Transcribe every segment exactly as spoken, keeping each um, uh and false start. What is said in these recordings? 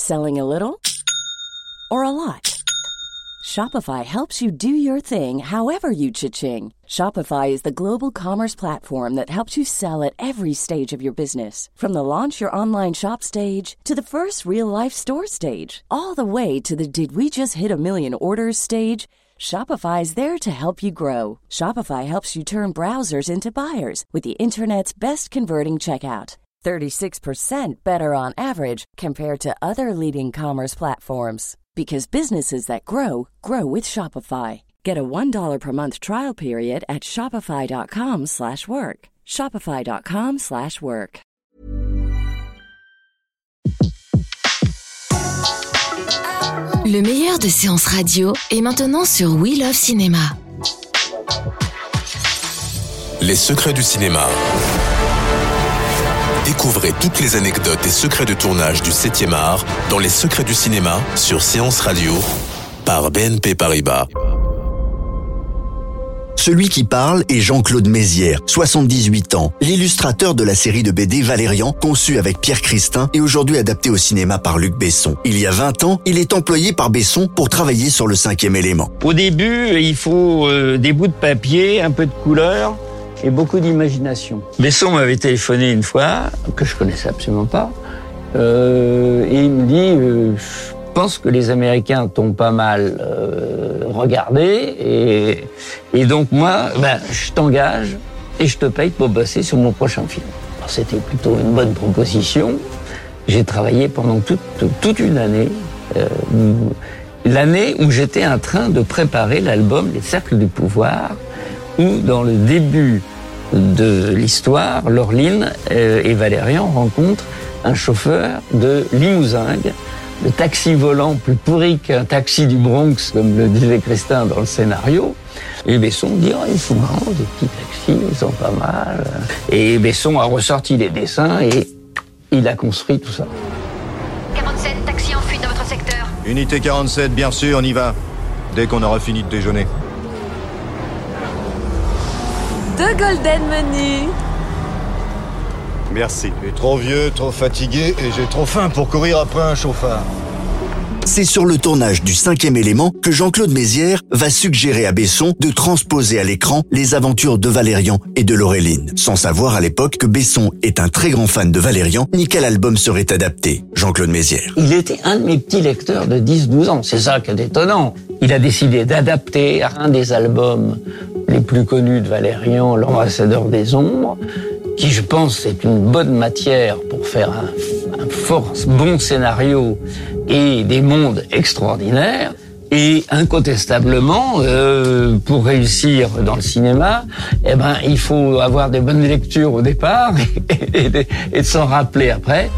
Selling a little or a lot? Shopify helps you do your thing however you cha-ching. Shopify is the global commerce platform that helps you sell at every stage of your business. From the launch your online shop stage to the first real-life store stage, all the way to the did we just hit a million orders stage. Shopify is there to help you grow. Shopify helps you turn browsers into buyers with the internet's best converting checkout. thirty-six percent better on average compared to other leading commerce platforms. Because businesses that grow, grow with Shopify. Get a one dollar per month trial period at shopify.com slash work. Shopify.com slash work. Le meilleur de séances radio est maintenant sur We Love Cinéma. Les secrets du cinéma. Découvrez toutes les anecdotes et secrets de tournage du septième art dans Les Secrets du cinéma sur Séance Radio par B N P Paribas. Celui qui parle est Jean-Claude Mézières, soixante-dix-huit ans, l'illustrateur de la série de B D Valérian, conçue avec Pierre Christin et aujourd'hui adaptée au cinéma par Luc Besson. Il y a vingt ans, il est employé par Besson pour travailler sur le cinquième élément. Au début, il faut euh, des bouts de papier, un peu de couleur et beaucoup d'imagination. Besson m'avait téléphoné une fois, que je connaissais absolument pas, euh, et il me dit euh, « Je pense que les Américains t'ont pas mal euh, regardé, et, et donc moi, ben, je t'engage et je te paye pour bosser sur mon prochain film. » Alors, c'était plutôt une bonne proposition. J'ai travaillé pendant toute, toute une année, euh, l'année où j'étais en train de préparer l'album Les Cercles du Pouvoir, où, dans le début de l'histoire, Laureline et Valérian rencontrent un chauffeur de limousine, le taxi volant plus pourri qu'un taxi du Bronx, comme le disait Christin dans le scénario. Et Besson dit oh, « ils sont marrants, des petits taxis, ils sont pas mal. » Et Besson a ressorti les dessins et il a construit tout ça. quarante-sept, taxi en fuite dans votre secteur. Unité quarante-sept, bien sûr, on y va. Dès qu'on aura fini de déjeuner. Deux golden menus. Merci. Je suis trop vieux, trop fatigué et j'ai trop faim pour courir après un chauffard. C'est sur le tournage du cinquième élément que Jean-Claude Mézières va suggérer à Besson de transposer à l'écran les aventures de Valérian et de Laureline, sans savoir à l'époque que Besson est un très grand fan de Valérian ni quel album serait adapté. Jean-Claude Mézières. Il était un de mes petits lecteurs de dix douze ans, c'est ça qui est étonnant. Il a décidé d'adapter un des albums les plus connus de Valérian, L'Ambassadeur des Ombres, qui je pense est une bonne matière pour faire un, un fort bon scénario et des mondes extraordinaires. Et incontestablement, euh, pour réussir dans le cinéma, eh ben il faut avoir des bonnes lectures au départ et, et, et, et de s'en rappeler après.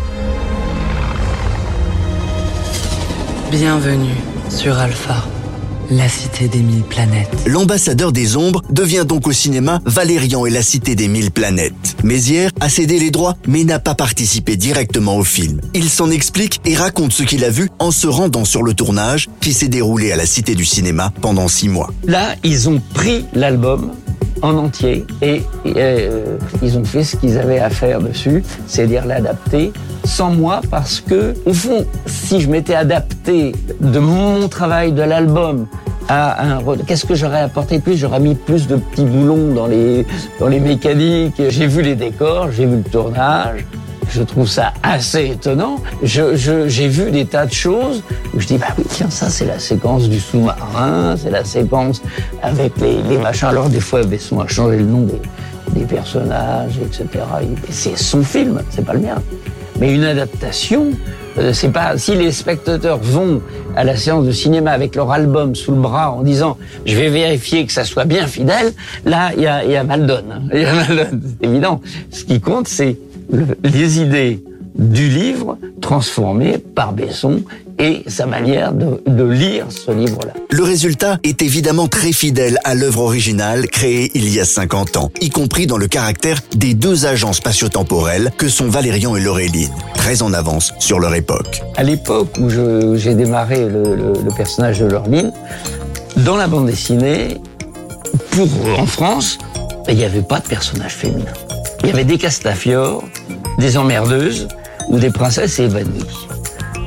Bienvenue sur Alpha, la cité des mille planètes. L'ambassadeur des ombres devient donc au cinéma Valérian et la cité des mille planètes. Mézières a cédé les droits mais n'a pas participé directement au film. Il s'en explique et raconte ce qu'il a vu en se rendant sur le tournage qui s'est déroulé à la Cité du Cinéma pendant six mois. Là, ils ont pris l'album en entier et euh, ils ont fait ce qu'ils avaient à faire dessus, c'est-à-dire l'adapter sans moi, parce que au fond, si je m'étais adapté de mon travail de l'album à un, qu'est-ce que j'aurais apporté plus? J'aurais mis plus de petits boulons dans les dans les mécaniques. J'ai vu les décors, j'ai vu le tournage. Je trouve ça assez étonnant. Je, je, j'ai vu des tas de choses où je dis, bah oui, tiens, ça, c'est la séquence du sous-marin, c'est la séquence avec les, les machins. Alors, des fois, Besson a changé le nom des, des personnages, et cetera. Et c'est son film, c'est pas le mien. Mais une adaptation, euh, c'est pas, si les spectateurs vont à la séance de cinéma avec leur album sous le bras en disant, je vais vérifier que ça soit bien fidèle, là, il y a, y a mal donne. Il y a mal donne, c'est évident. Ce qui compte, c'est Le, les idées du livre transformées par Besson et sa manière de, de lire ce livre-là. Le résultat est évidemment très fidèle à l'œuvre originale créée il y a cinquante ans, y compris dans le caractère des deux agents spatio-temporels que sont Valérian et Laureline, très en avance sur leur époque. À l'époque où je, j'ai démarré le, le, le personnage de Laureline, dans la bande dessinée, pour en France, il n'y avait pas de personnage féminin. Il y avait des Castafiore, des emmerdeuses ou des princesses évanouies.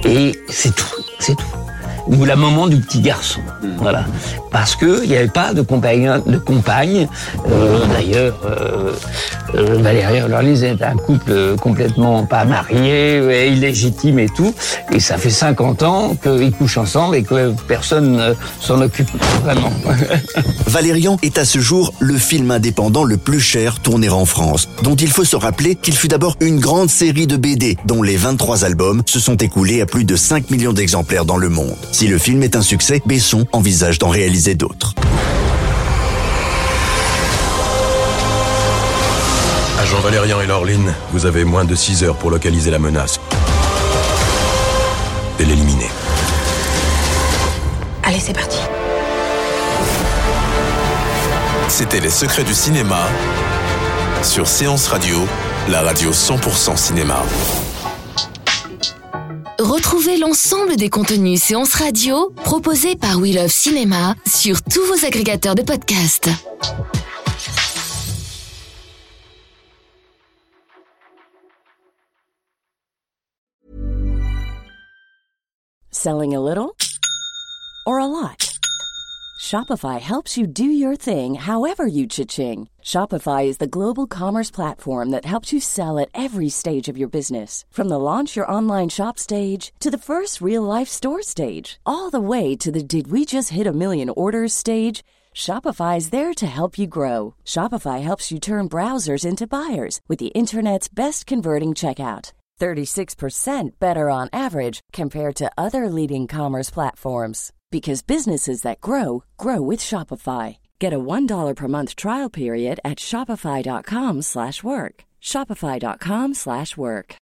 Et c'est tout, c'est tout. Ou la maman du petit garçon, voilà. Parce que il n'y avait pas de compagne, de compagne. Euh, d'ailleurs, euh, euh, Valérie et Lorlise est un couple complètement pas marié, illégitime et tout. Et ça fait cinquante ans qu'ils couchent ensemble et que personne ne s'en occupe vraiment. Valérian est à ce jour le film indépendant le plus cher tourné en France, dont il faut se rappeler qu'il fut d'abord une grande série de B D, dont les vingt-trois albums se sont écoulés à plus de cinq millions d'exemplaires dans le monde. Si le film est un succès, Besson envisage d'en réaliser d'autres. Agent Valérian et Laureline, vous avez moins de six heures pour localiser la menace et l'éliminer. Allez, c'est parti. C'était Les Secrets du cinéma sur Séance Radio, la radio cent pour cent cinéma. Retrouvez l'ensemble des contenus Séance Radio proposés par We Love Cinéma sur tous vos agrégateurs de podcasts. Selling a little or a lot? Shopify helps you do your thing however you cha-ching. Shopify is the global commerce platform that helps you sell at every stage of your business. From the launch your online shop stage to the first real-life store stage, all the way to the did we just hit a million orders stage. Shopify is there to help you grow. Shopify helps you turn browsers into buyers with the internet's best converting checkout. thirty-six percent better on average compared to other leading commerce platforms. Because businesses that grow, grow with Shopify. Get a one dollar per month trial period at shopify.com slash work. Shopify.com slash work.